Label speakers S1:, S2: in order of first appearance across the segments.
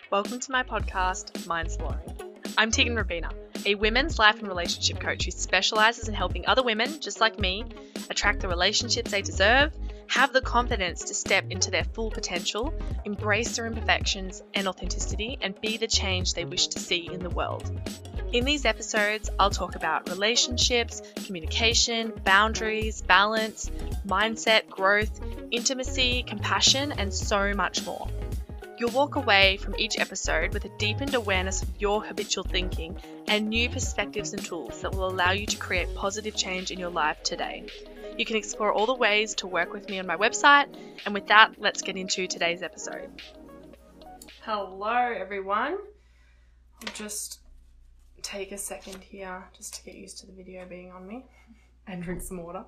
S1: Welcome to my podcast, Mind Exploring. I'm Tegan Rabina, a women's life and relationship coach who specialises in helping other women, just like me, attract the relationships they deserve, have the confidence to step into their full potential, embrace their imperfections and authenticity, and be the change they wish to see in the world. In these episodes, I'll talk about relationships, communication, boundaries, balance, mindset, growth, intimacy, compassion, and so much more. You'll walk away from each episode with a deepened awareness of your habitual thinking and new perspectives and tools that will allow you to create positive change in your life today. You can explore all the ways to work with me on my website, and with that, let's get into today's episode. Hello everyone. I'll just take a second here just to get used to the video being on me and drink some water.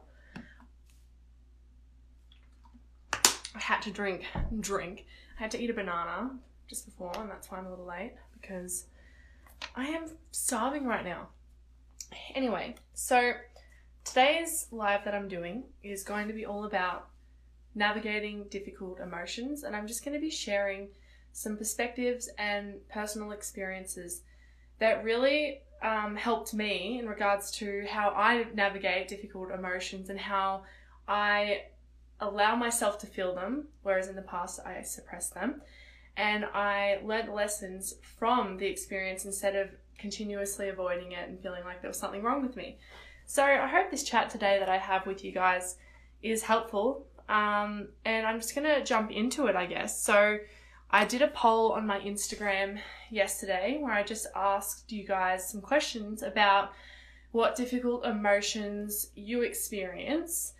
S1: I had to drink. I had to eat a banana just before, and that's why I'm a little late, because I am starving right now. Anyway, so today's live that I'm doing is going to be all about navigating difficult emotions, and I'm just going to be sharing some perspectives and personal experiences that really helped me in regards to how I navigate difficult emotions and how I allow myself to feel them, whereas in the past I suppressed them, and I learned lessons from the experience instead of continuously avoiding it and feeling like there was something wrong with me. So I hope this chat today that I have with you guys is helpful, and I'm just gonna jump into it, I guess. So I did a poll on my Instagram yesterday where I just asked you guys some questions about what difficult emotions you experience.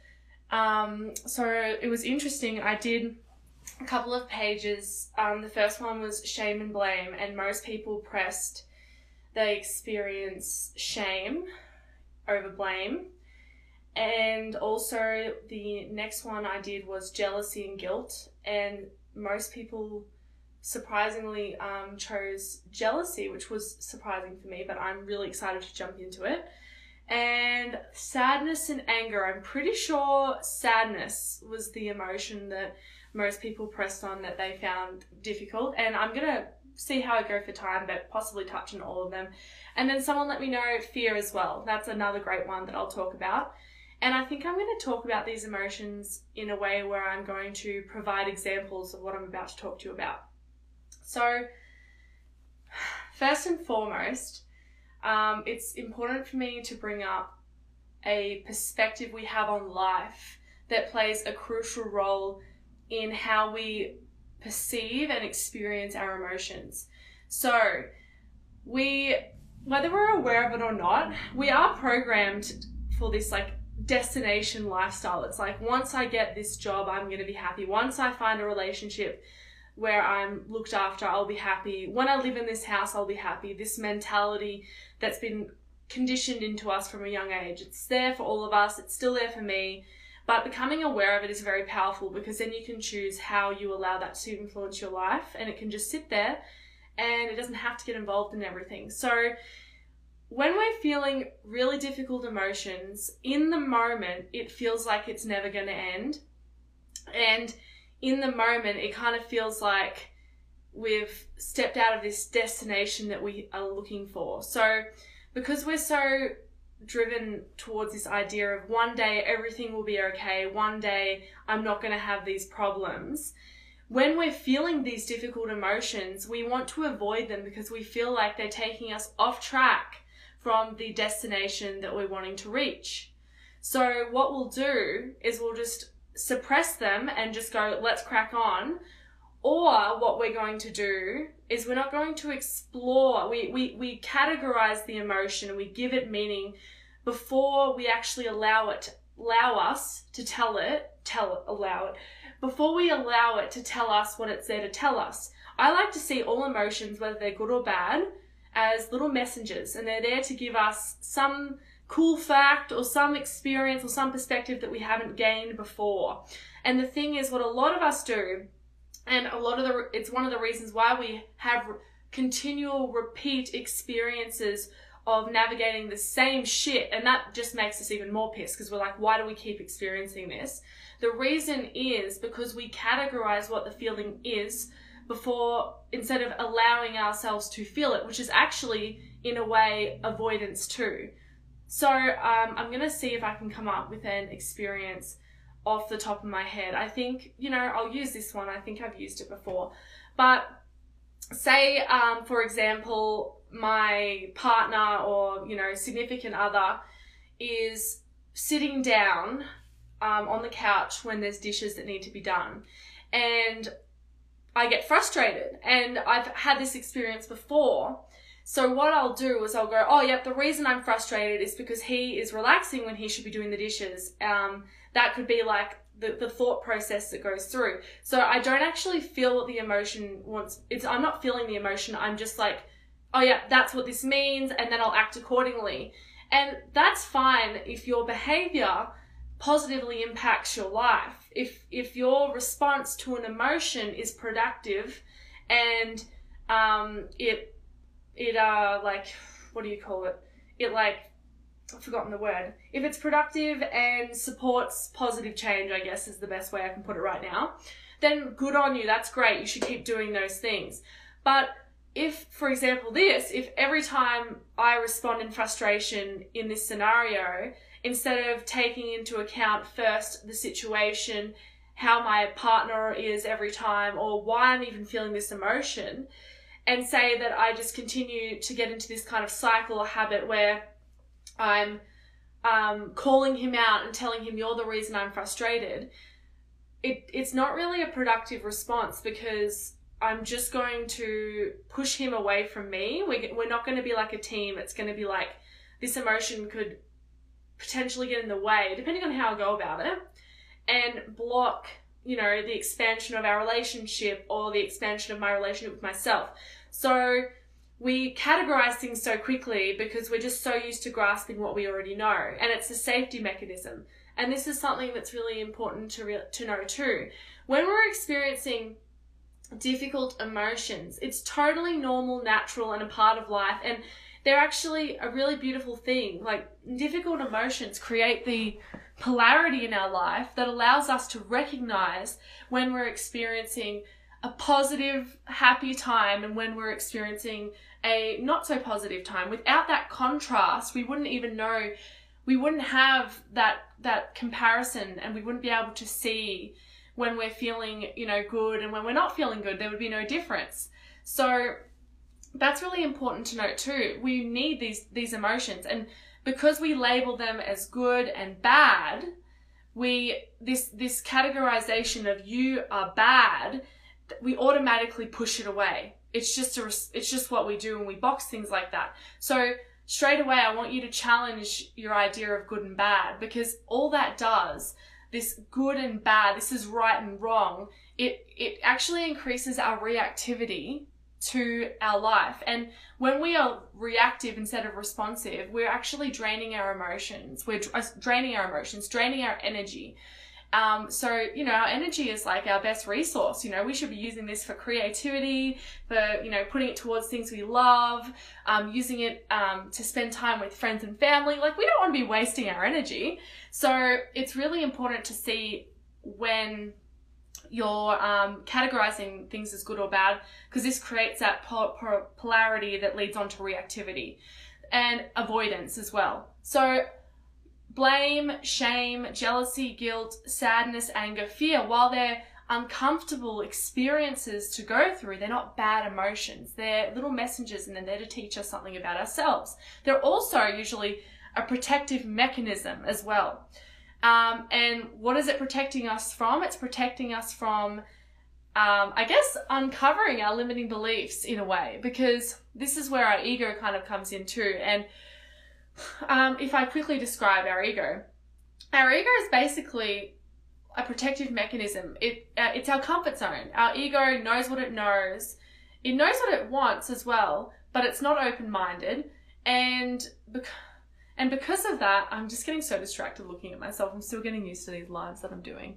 S1: So it was interesting. I did a couple of pages. The first one was shame and blame, and most people pressed they experience shame over blame. And also the next one I did was jealousy and guilt, and most people surprisingly chose jealousy, which was surprising for me, but I'm really excited to jump into it. And sadness and anger. I'm pretty sure sadness was the emotion that most people pressed on that they found difficult. And I'm going to see how I go for time, but possibly touch on all of them. And then someone let me know fear as well. That's another great one that I'll talk about. And I think I'm going to talk about these emotions in a way where I'm going to provide examples of what I'm about to talk to you about. So, first and foremost, it's important for me to bring up a perspective we have on life that plays a crucial role in how we perceive and experience our emotions. So whether we're aware of it or not, we are programmed for this destination lifestyle. It's like, once I get this job, I'm going to be happy. Once I find a relationship where I'm looked after, I'll be happy. When I live in this house, I'll be happy. This mentality that's been conditioned into us from a young age. It's there for all of us. It's still there for me. But becoming aware of it is very powerful, because then you can choose how you allow that to influence your life, and it can just sit there and it doesn't have to get involved in everything. So when we're feeling really difficult emotions, in the moment, it feels like it's never going to end. And in the moment, it kind of feels like we've stepped out of this destination that we are looking for. So because we're so driven towards this idea of one day everything will be okay, one day I'm not going to have these problems, when we're feeling these difficult emotions, we want to avoid them because we feel like they're taking us off track from the destination that we're wanting to reach. So what we'll do is we'll just suppress them and just go, let's crack on. Or what we're going to do is we're not going to explore. We categorize the emotion and we give it meaning before we actually allow us to before we allow it to tell us what it's there to tell us. I like to see all emotions, whether they're good or bad, as little messengers, and they're there to give us some cool fact or some experience or some perspective that we haven't gained before. And the thing is, what a lot of us do, and it's one of the reasons why we have continual repeat experiences of navigating the same shit, and that just makes us even more pissed, because we're like, why do we keep experiencing this? The reason is because we categorize what the feeling is before, instead of allowing ourselves to feel it, which is actually, in a way, avoidance too. So I'm going to see if I can come up with an experience off the top of my head. I think, I'll use this one. I think I've used it before. But say, for example, my partner or, significant other is sitting down on the couch when there's dishes that need to be done. And I get frustrated. And I've had this experience before. So what I'll do is I'll go, oh, yep, the reason I'm frustrated is because he is relaxing when he should be doing the dishes. That could be like the thought process that goes through. So I don't actually feel what the emotion wants. I'm not feeling the emotion. I'm just like, oh, yeah, that's what this means. And then I'll act accordingly. And that's fine if your behavior positively impacts your life. If your response to an emotion is productive and what do you call it? I've forgotten the word. If it's productive and supports positive change, I guess is the best way I can put it right now, then good on you. That's great. You should keep doing those things. But if, for example, if every time I respond in frustration in this scenario, instead of taking into account first the situation, how my partner is every time, or why I'm even feeling this emotion, and say that I just continue to get into this kind of cycle or habit where I'm calling him out and telling him you're the reason I'm frustrated, it's not really a productive response, because I'm just going to push him away from me. We're not going to be like a team. It's going to be like this emotion could potentially get in the way, depending on how I go about it, and block, the expansion of our relationship or the expansion of my relationship with myself. So we categorize things so quickly because we're just so used to grasping what we already know, and it's a safety mechanism. And this is something that's really important to know too. When we're experiencing difficult emotions, it's totally normal, natural, and a part of life, and they're actually a really beautiful thing. Like, difficult emotions create the polarity in our life that allows us to recognize when we're experiencing a positive, happy time and when we're experiencing a not so positive time. Without that contrast, we wouldn't even know, we wouldn't have that comparison, and we wouldn't be able to see when we're feeling, good and when we're not feeling good. There would be no difference. So that's really important to note too. We need these emotions, and because we label them as good and bad, this categorization of you are bad, we automatically push it away. It's just what we do when we box things like that. So straight away, I want you to challenge your idea of good and bad, because all that does, this good and bad, this is right and wrong, it actually increases our reactivity to our life. And when we are reactive instead of responsive, we're actually draining our emotions. We're draining our emotions, draining our energy. So, our energy is like our best resource. We should be using this for creativity, for, putting it towards things we love, using it to spend time with friends and family. Like, we don't want to be wasting our energy. So it's really important to see when you're categorizing things as good or bad, because this creates that polarity that leads on to reactivity and avoidance as well. So blame, shame, jealousy, guilt, sadness, anger, fear, while they're uncomfortable experiences to go through, they're not bad emotions. They're little messengers, and they're there to teach us something about ourselves. They're also usually a protective mechanism as well. And what is it protecting us from? It's protecting us from, uncovering our limiting beliefs in a way, because this is where our ego kind of comes in too. And if I quickly describe our ego is basically a protective mechanism. It's our comfort zone. Our ego knows what it knows. It knows what it wants as well, but it's not open-minded. And because of that, I'm just getting so distracted looking at myself. I'm still getting used to these lives that I'm doing.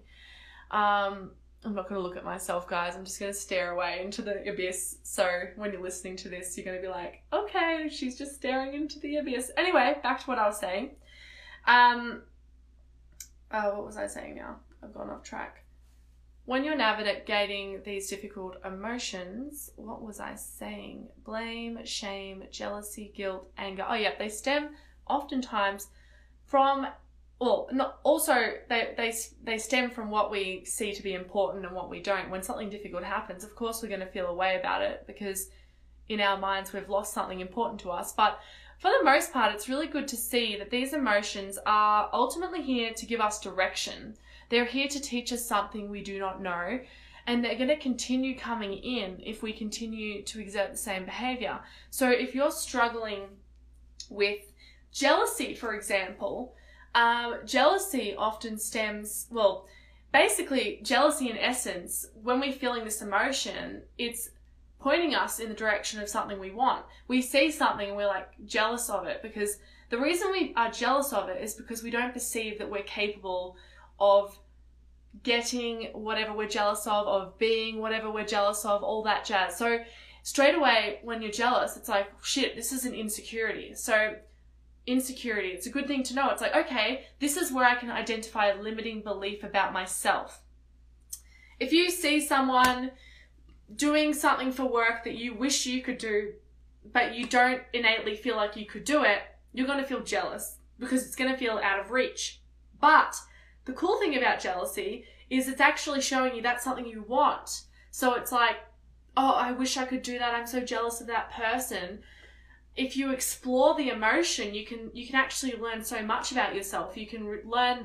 S1: I'm not going to look at myself, guys. I'm just going to stare away into the abyss. So when you're listening to this, you're going to be like, okay, she's just staring into the abyss. Anyway, back to what I was saying. What was I saying now? I've gone off track. when you're navigating these difficult emotions, what was I saying? Blame, shame, jealousy, guilt, anger. Oh yeah, they stem oftentimes from, well, not, also they stem from what we see to be important and what we don't. When something difficult happens, of course we're going to feel a way about it because in our minds we've lost something important to us. But for the most part, it's really good to see that these emotions are ultimately here to give us direction. They're here to teach us something we do not know, and they're going to continue coming in if we continue to exert the same behavior. So if you're struggling with jealousy, for example, jealousy often stems, well, basically jealousy in essence, when we're feeling this emotion, it's pointing us in the direction of something we want. We see something and we're like jealous of it, because the reason we are jealous of it is because we don't perceive that we're capable of getting whatever we're jealous of being whatever we're jealous of, all that jazz. So straight away when you're jealous, it's like, shit, this is an insecurity. So insecurity, it's a good thing to know. It's like, okay, this is where I can identify a limiting belief about myself. If you see someone doing something for work that you wish you could do, but you don't innately feel like you could do it, you're going to feel jealous because it's going to feel out of reach. But the cool thing about jealousy is it's actually showing you that's something you want. So it's like, oh, I wish I could do that. I'm so jealous of that person. If you explore the emotion, you can actually learn so much about yourself. You can learn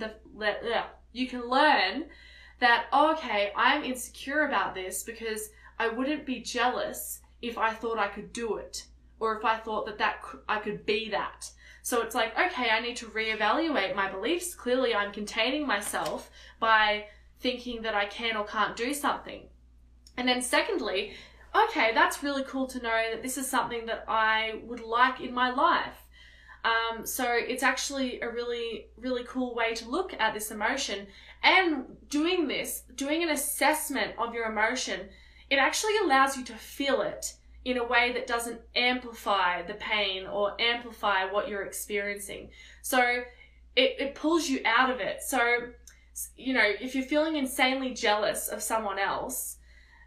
S1: that, oh, okay, I'm insecure about this because I wouldn't be jealous if I thought I could do it, or if I thought that I could be that. So it's like, okay, I need to reevaluate my beliefs. Clearly I'm containing myself by thinking that I can or can't do something. And then secondly, okay, that's really cool to know that this is something that I would like in my life. So it's actually a really, really cool way to look at this emotion. And doing an assessment of your emotion, it actually allows you to feel it in a way that doesn't amplify the pain or amplify what you're experiencing. So it pulls you out of it. So, you know, if you're feeling insanely jealous of someone else,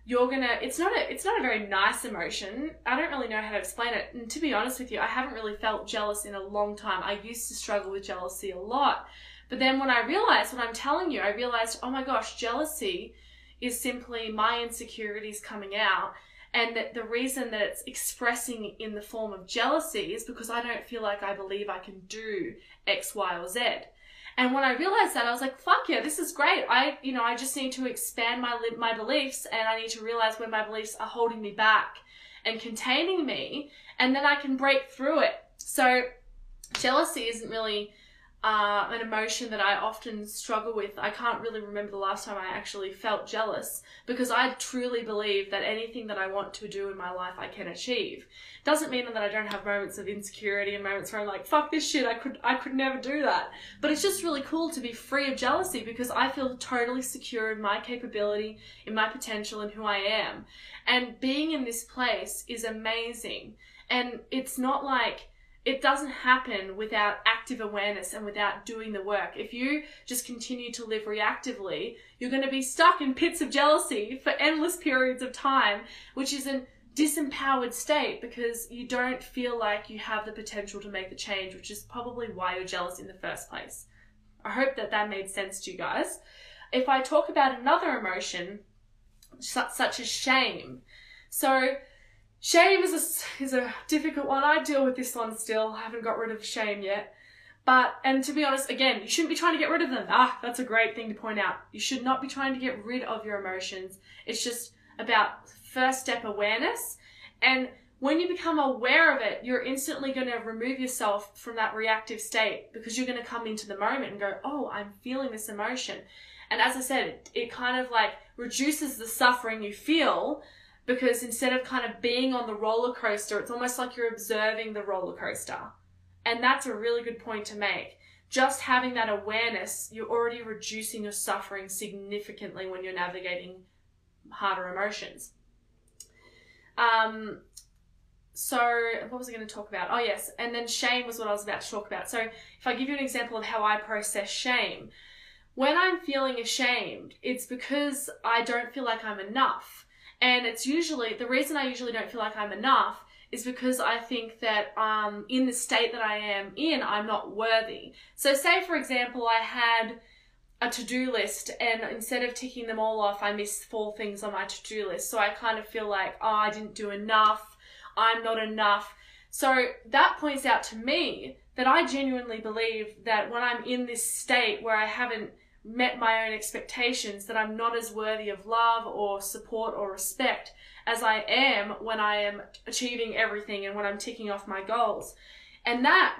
S1: it's not a very nice emotion. I don't really know how to explain it. And to be honest with you, I haven't really felt jealous in a long time. I used to struggle with jealousy a lot. But then when I realized what I'm telling you, I realized, oh my gosh, jealousy is simply my insecurities coming out. And that the reason that it's expressing in the form of jealousy is because I don't feel like I believe I can do X, Y, or Z. And when I realized that, I was like, fuck yeah, this is great. I just need to expand my beliefs, and I need to realize when my beliefs are holding me back and containing me, and then I can break through it. So jealousy isn't really an emotion that I often struggle with. I can't really remember the last time I actually felt jealous, because I truly believe that anything that I want to do in my life I can achieve. Doesn't mean that I don't have moments of insecurity and moments where I'm like, fuck this shit, I could never do that. But it's just really cool to be free of jealousy, because I feel totally secure in my capability, in my potential, and who I am. And being in this place is amazing. And it's not like, it doesn't happen without active awareness and without doing the work. If you just continue to live reactively, you're going to be stuck in pits of jealousy for endless periods of time, which is a disempowered state, because you don't feel like you have the potential to make the change, which is probably why you're jealous in the first place. I hope that made sense to you guys. If I talk about another emotion, such as shame. So shame is a difficult one. I deal with this one still. I haven't got rid of shame yet. And to be honest, again, you shouldn't be trying to get rid of them. That's a great thing to point out. You should not be trying to get rid of your emotions. It's just about first step awareness. And when you become aware of it, you're instantly going to remove yourself from that reactive state, because you're going to come into the moment and go, oh, I'm feeling this emotion. And as I said, it kind of like reduces the suffering you feel, because instead of kind of being on the roller coaster, it's almost like you're observing the roller coaster. And that's a really good point to make. Just having that awareness, you're already reducing your suffering significantly when you're navigating harder emotions. So what was I going to talk about? Oh yes, and then shame was what I was about to talk about. So if I give you an example of how I process shame, when I'm feeling ashamed, it's because I don't feel like I'm enough. And it's usually, the reason I usually don't feel like I'm enough is because I think that in the state that I am in, I'm not worthy. So say, for example, I had a to-do list, and instead of ticking them all off, I missed 4 things on my to-do list. So I kind of feel like, oh, I didn't do enough, I'm not enough. So that points out to me that I genuinely believe that when I'm in this state where I haven't met my own expectations, that I'm not as worthy of love or support or respect as I am when I am achieving everything and when I'm ticking off my goals. And that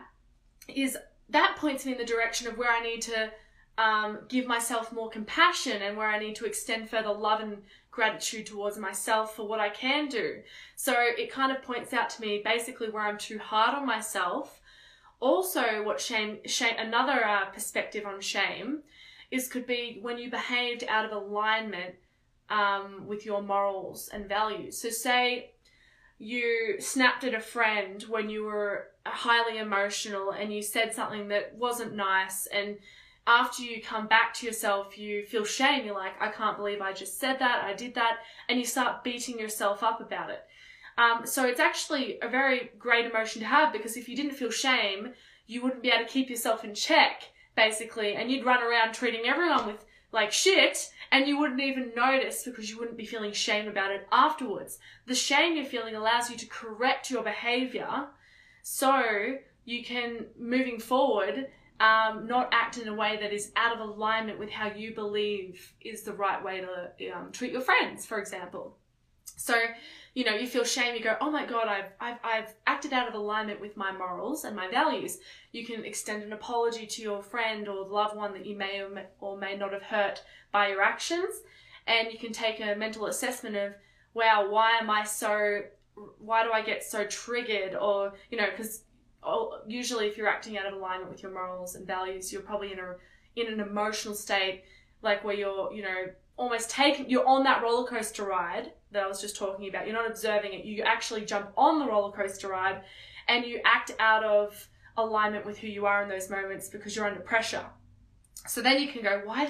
S1: points me in the direction of where I need to give myself more compassion, and where I need to extend further love and gratitude towards myself for what I can do. So it kind of points out to me basically where I'm too hard on myself. Also, what shame another perspective on shame could be when you behaved out of alignment with your morals and values. So say you snapped at a friend when you were highly emotional and you said something that wasn't nice, and after you come back to yourself, you feel shame. You're like, I can't believe I just said that, I did that, and you start beating yourself up about it. So it's actually a very great emotion to have, because if you didn't feel shame, you wouldn't be able to keep yourself in check, basically, and you'd run around treating everyone with like shit, and you wouldn't even notice because you wouldn't be feeling shame about it afterwards. The shame you're feeling allows you to correct your behavior so you can, moving forward, not act in a way that is out of alignment with how you believe is the right way to treat your friends, for example. So, you know, you feel shame, you go, oh my God, I've acted out of alignment with my morals and my values. You can extend an apology to your friend or loved one that you may or may not have hurt by your actions. And you can take a mental assessment of, wow, why do I get so triggered? Or, you know, because usually if you're acting out of alignment with your morals and values, you're probably in an emotional state, like where you're, you know, you're on that roller coaster ride that I was just talking about. You're not observing it. You actually jump on the roller coaster ride and you act out of alignment with who you are in those moments because you're under pressure. So then you can go, why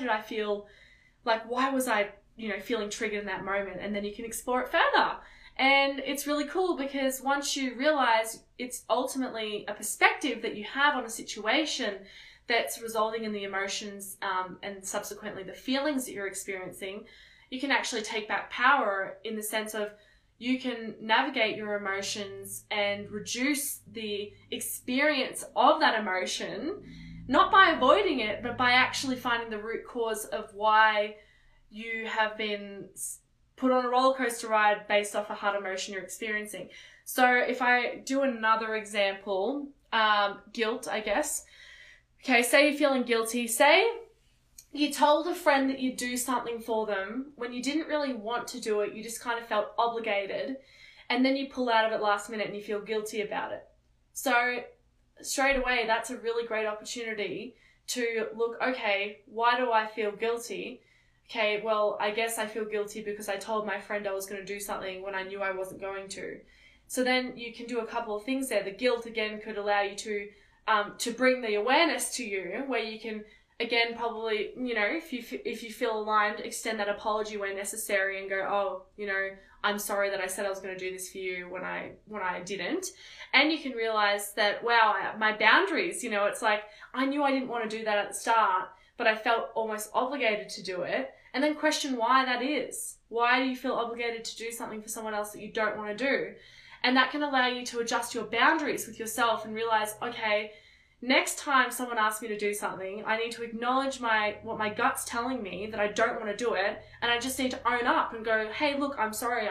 S1: was I, you know, feeling triggered in that moment? And then you can explore it further. And it's really cool because once you realize it's ultimately a perspective that you have on a situation that's resulting in the emotions and subsequently the feelings that you're experiencing, you can actually take back power in the sense of you can navigate your emotions and reduce the experience of that emotion, not by avoiding it, but by actually finding the root cause of why you have been put on a roller coaster ride based off a hard emotion you're experiencing. So if I do another example, guilt, I guess. Okay, say you're feeling guilty. Say you told a friend that you'd do something for them when you didn't really want to do it, you just kind of felt obligated, and then you pull out of it last minute and you feel guilty about it. So straight away, that's a really great opportunity to look, okay, why do I feel guilty? Okay, well, I guess I feel guilty because I told my friend I was going to do something when I knew I wasn't going to. So then you can do a couple of things there. The guilt, again, could allow you to bring the awareness to you, where you can, again, probably, you know, if you feel aligned, extend that apology where necessary and go, oh, you know, I'm sorry that I said I was going to do this for you when I didn't. And you can realize that, wow, my boundaries, you know, it's like, I knew I didn't want to do that at the start, but I felt almost obligated to do it. And then question why that is. Why do you feel obligated to do something for someone else that you don't want to do? And that can allow you to adjust your boundaries with yourself and realize, okay, next time someone asks me to do something, I need to acknowledge what my gut's telling me that I don't want to do it, and I just need to own up and go, hey, look, I'm sorry,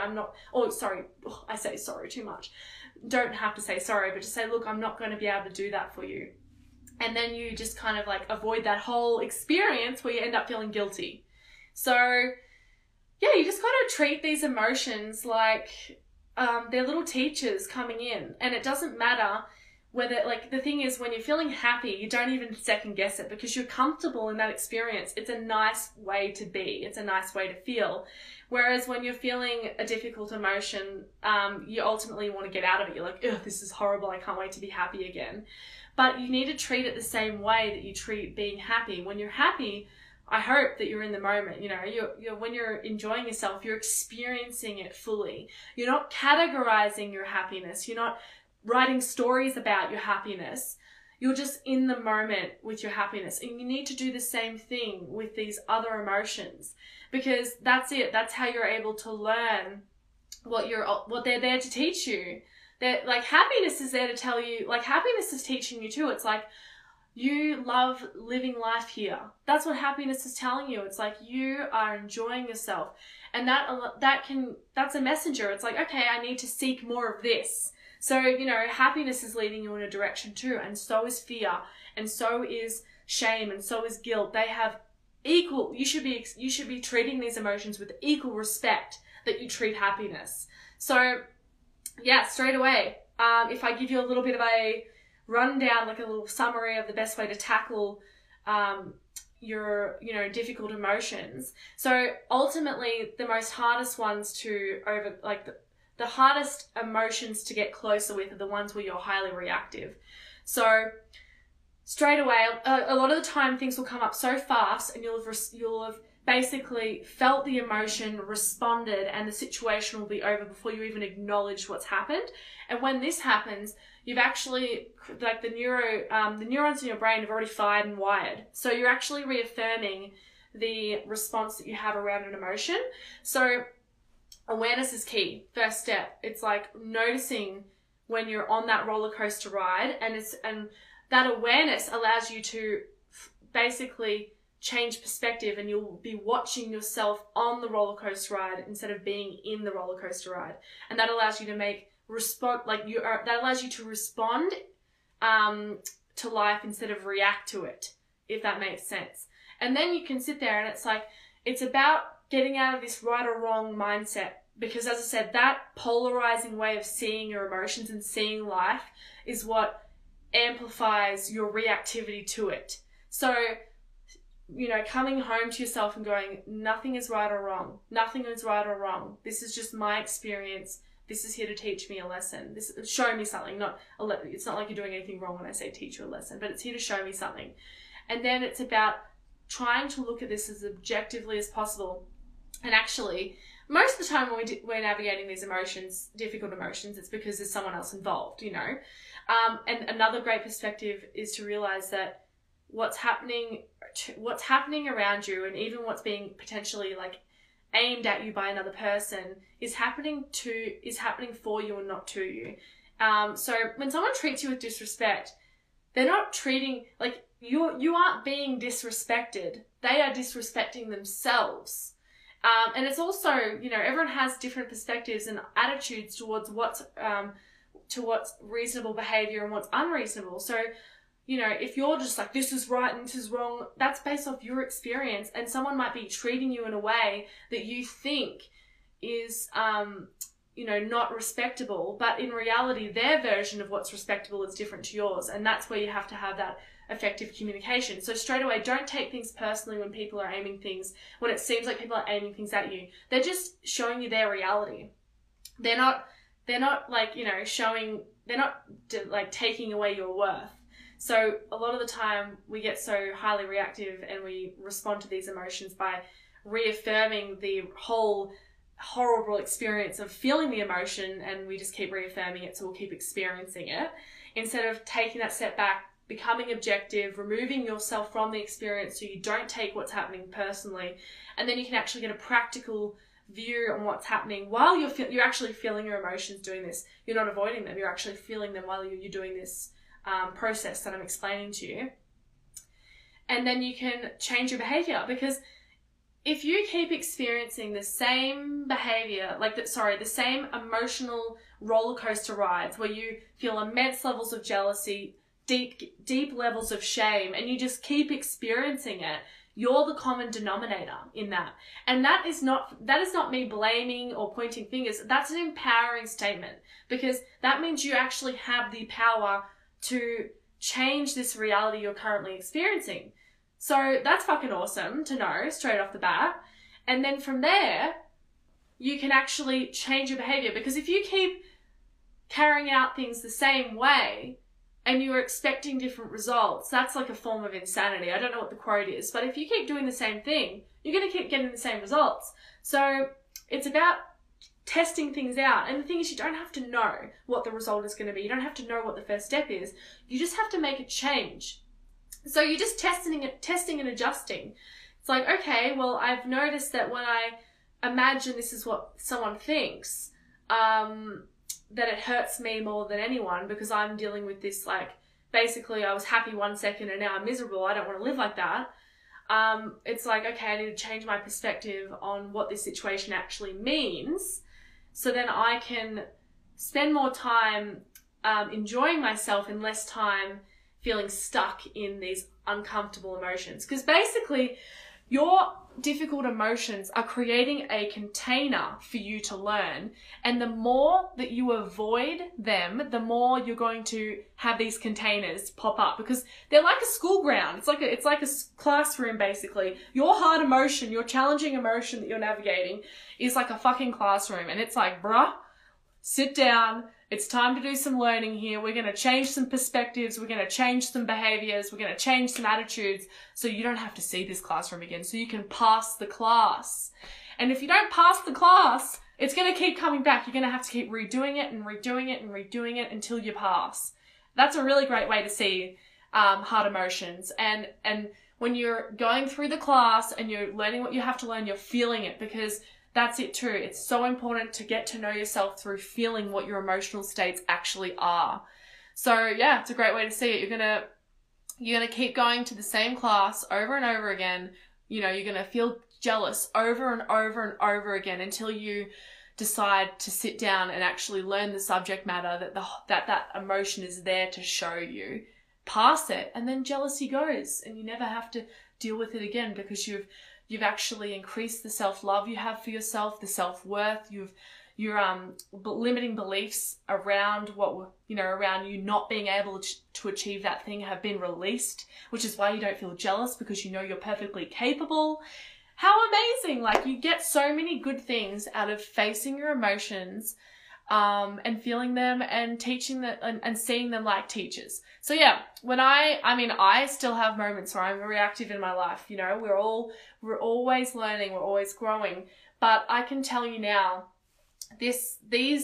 S1: I say sorry too much. Don't have to say sorry, but just say, look, I'm not going to be able to do that for you. And then you just kind of like avoid that whole experience where you end up feeling guilty. So yeah, you just got to treat these emotions like they're little teachers coming in, and it doesn't matter whether, like, the thing is, when you're feeling happy, you don't even second guess it because you're comfortable in that experience. It's a nice way to be. It's a nice way to feel. Whereas when you're feeling a difficult emotion, you ultimately want to get out of it. You're like, ugh, this is horrible. I can't wait to be happy again. But you need to treat it the same way that you treat being happy. When you're happy, I hope that you're in the moment, you know, you're when you're enjoying yourself, you're experiencing it fully. You're not categorizing your happiness. You're not writing stories about your happiness. You're just in the moment with your happiness. And you need to do the same thing with these other emotions, because that's it. That's how you're able to learn what they're there to teach you. That, like, happiness is there to tell you, like, happiness is teaching you too. It's like, you love living life here. That's what happiness is telling you. It's like, you are enjoying yourself. And that's a messenger. It's like, okay, I need to seek more of this. So, you know, happiness is leading you in a direction too. And so is fear. And so is shame. And so is guilt. They have equal, you should be treating these emotions with equal respect that you treat happiness. So yeah, straight away, if I give you a little bit of a rundown, like a little summary of the best way to tackle your, you know, difficult emotions. So ultimately, the most hardest ones to the hardest emotions to get closer with are the ones where you're highly reactive. So straight away, a lot of the time things will come up so fast, and you'll have basically felt the emotion, responded, and the situation will be over before you even acknowledge what's happened. And when this happens, you've actually, like, the neurons in your brain have already fired and wired. So you're actually reaffirming the response that you have around an emotion. So awareness is key. First step. It's like noticing when you're on that roller coaster ride, and that awareness allows you to basically change perspective, and you'll be watching yourself on the roller coaster ride instead of being in the roller coaster ride. And that allows you to that allows you to respond to life instead of react to it, if that makes sense. And then you can sit there, and it's like, it's about getting out of this right or wrong mindset, because, as I said, that polarizing way of seeing your emotions and seeing life is what amplifies your reactivity to it. So, you know, coming home to yourself and going, nothing is right or wrong. Nothing is right or wrong. This is just my experience. This is here to teach me a lesson. Show me something. It's not like you're doing anything wrong when I say teach you a lesson, but it's here to show me something. And then it's about trying to look at this as objectively as possible. And actually, most of the time when we're navigating these emotions, difficult emotions, it's because there's someone else involved, you know. And another great perspective is to realize that what's happening around you, and even what's being potentially, like, aimed at you by another person, is happening for you and not to you. So when someone treats you with disrespect, they're not treating, like, you aren't being disrespected. They are disrespecting themselves. And it's also, you know, everyone has different perspectives and attitudes towards what's reasonable behavior and what's unreasonable. So, you know, if you're just like, this is right and this is wrong, that's based off your experience, and someone might be treating you in a way that you think is, you know, not respectable, but in reality, their version of what's respectable is different to yours, and that's where you have to have that effective communication. So straight away, don't take things personally when people are aiming things, when it seems like people are aiming things at you. They're just showing you their reality. They're not like, you know, they're not like taking away your worth. So a lot of the time we get so highly reactive, and we respond to these emotions by reaffirming the whole horrible experience of feeling the emotion, and we just keep reaffirming it, so we'll keep experiencing it, instead of taking that step back, becoming objective, removing yourself from the experience so you don't take what's happening personally, and then you can actually get a practical view on what's happening while you're actually feeling your emotions doing this. You're not avoiding them, you're actually feeling them while you're doing this process that I'm explaining to you. And then you can change your behavior, because if you keep experiencing the same behavior, the same emotional roller coaster rides where you feel immense levels of jealousy, deep levels of shame, and you just keep experiencing it, you're the common denominator in that. And that is not me blaming or pointing fingers. That's an empowering statement, because that means you actually have the power to change this reality you're currently experiencing. So that's fucking awesome to know straight off the bat. And then from there, you can actually change your behavior, because if you keep carrying out things the same way and you're expecting different results, that's like a form of insanity. I don't know what the quote is, but if you keep doing the same thing, you're going to keep getting the same results. So it's about testing things out. And the thing is, you don't have to know what the result is going to be. You don't have to know what the first step is. You just have to make a change. So you're just testing and adjusting. It's like, okay, well, I've noticed that when I imagine this is what someone thinks, that it hurts me more than anyone because I'm dealing with this, like, basically I was happy 1 second and now I'm miserable. I don't want to live like that. It's like, okay, I need to change my perspective on what this situation actually means, so then I can spend more time enjoying myself and less time feeling stuck in these uncomfortable emotions. Because basically, your difficult emotions are creating a container for you to learn. And the more that you avoid them, the more you're going to have these containers pop up, because they're like a school ground. It's like a classroom, basically. Your hard emotion, your challenging emotion that you're navigating is like a fucking classroom. And it's like, bruh, sit down. It's time to do some learning here. We're going to change some perspectives. We're going to change some behaviors. We're going to change some attitudes so you don't have to see this classroom again, so you can pass the class. And if you don't pass the class, it's going to keep coming back. You're going to have to keep redoing it and redoing it and redoing it until you pass. That's a really great way to see hard emotions. And when you're going through the class and you're learning what you have to learn, you're feeling it, because that's it too. It's so important to get to know yourself through feeling what your emotional states actually are. So yeah, it's a great way to see it. You're gonna keep going to the same class over and over again. You know, you're gonna feel jealous over and over and over again until you decide to sit down and actually learn the subject matter that emotion is there to show you. Pass it, and then jealousy goes, and you never have to deal with it again, because you've actually increased the self-love you have for yourself, the self-worth. Your limiting beliefs around around you not being able to achieve that thing have been released, which is why you don't feel jealous, because you know you're perfectly capable. How amazing! Like, you get so many good things out of facing your emotions, and feeling them and teaching them and seeing them like teachers. So yeah, I still have moments where I'm reactive in my life. You know, we're always learning, we're always growing. But I can tell you now, this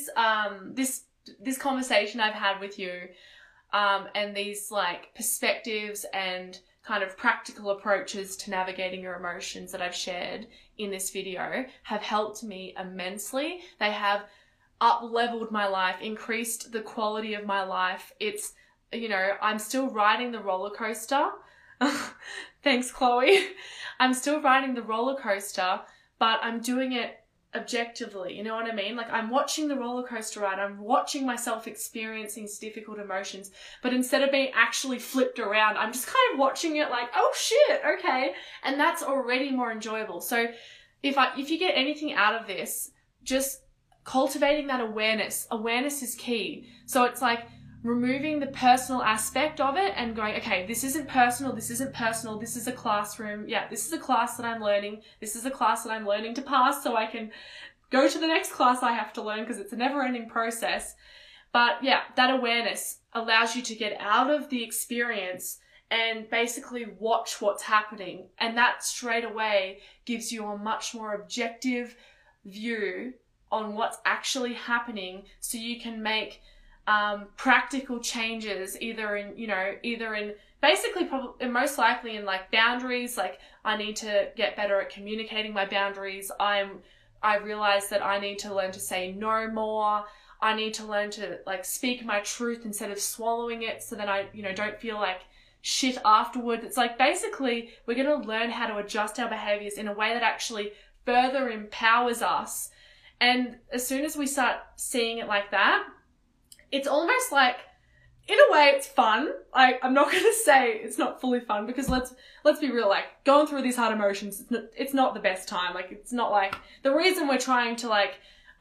S1: conversation I've had with you, and these like perspectives and kind of practical approaches to navigating your emotions that I've shared in this video have helped me immensely. They have up-leveled my life, increased the quality of my life. It's, you know, I'm still riding the roller coaster. Thanks, Chloe. I'm still riding the roller coaster, but I'm doing it objectively. You know what I mean? Like, I'm watching the roller coaster ride. I'm watching myself experiencing these difficult emotions, but instead of being actually flipped around, I'm just kind of watching it like, oh shit, okay. And that's already more enjoyable. So if you get anything out of this, just cultivating that awareness. Awareness is key. So it's like removing the personal aspect of it and going, okay, this isn't personal, this isn't personal, this is a classroom. Yeah, this is a class that I'm learning. This is a class that I'm learning to pass so I can go to the next class I have to learn, because it's a never-ending process. But yeah, that awareness allows you to get out of the experience and basically watch what's happening. And that straight away gives you a much more objective view on what's actually happening, so you can make practical changes, either in basically probably most likely in like boundaries. Like, I need to get better at communicating my boundaries. I realize that I need to learn to say no more. I need to learn to like speak my truth instead of swallowing it, so that I, you know, don't feel like shit afterward. It's like, basically we're going to learn how to adjust our behaviors in a way that actually further empowers us. And as soon as we start seeing it like that, it's almost like, in a way, it's fun. I'm not going to say it's not fully fun, because let's be real, like, going through these hard emotions, it's not the best time. Like, it's not like, the reason we're trying to like,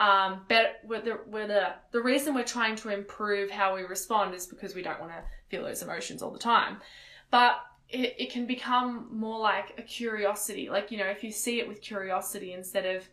S1: the reason we're trying to improve how we respond is because we don't want to feel those emotions all the time. But it can become more like a curiosity. Like, you know, if you see it with curiosity instead of,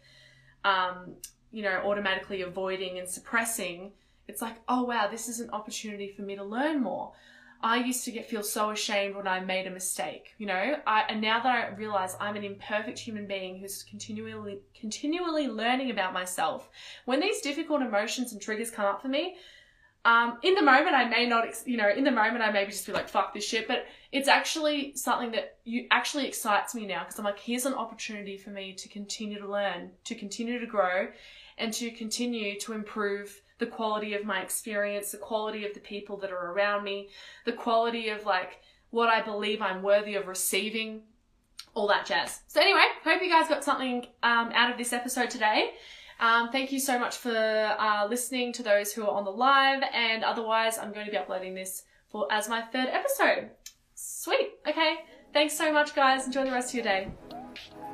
S1: automatically avoiding and suppressing, it's like, oh wow, this is an opportunity for me to learn more. I used to feel so ashamed when I made a mistake, you know, and now that I realize I'm an imperfect human being who's continually learning about myself, when these difficult emotions and triggers come up for me, in the moment I may not, in the moment I maybe just be like, fuck this shit, but it's actually something that actually excites me now, because I'm like, here's an opportunity for me to continue to learn, to continue to grow, and to continue to improve the quality of my experience, the quality of the people that are around me, the quality of like what I believe I'm worthy of receiving, all that jazz. So anyway, hope you guys got something out of this episode today. Thank you so much for listening to those who are on the live, and otherwise I'm going to be uploading this as my 3rd episode. Sweet. Okay. Thanks so much, guys. Enjoy the rest of your day.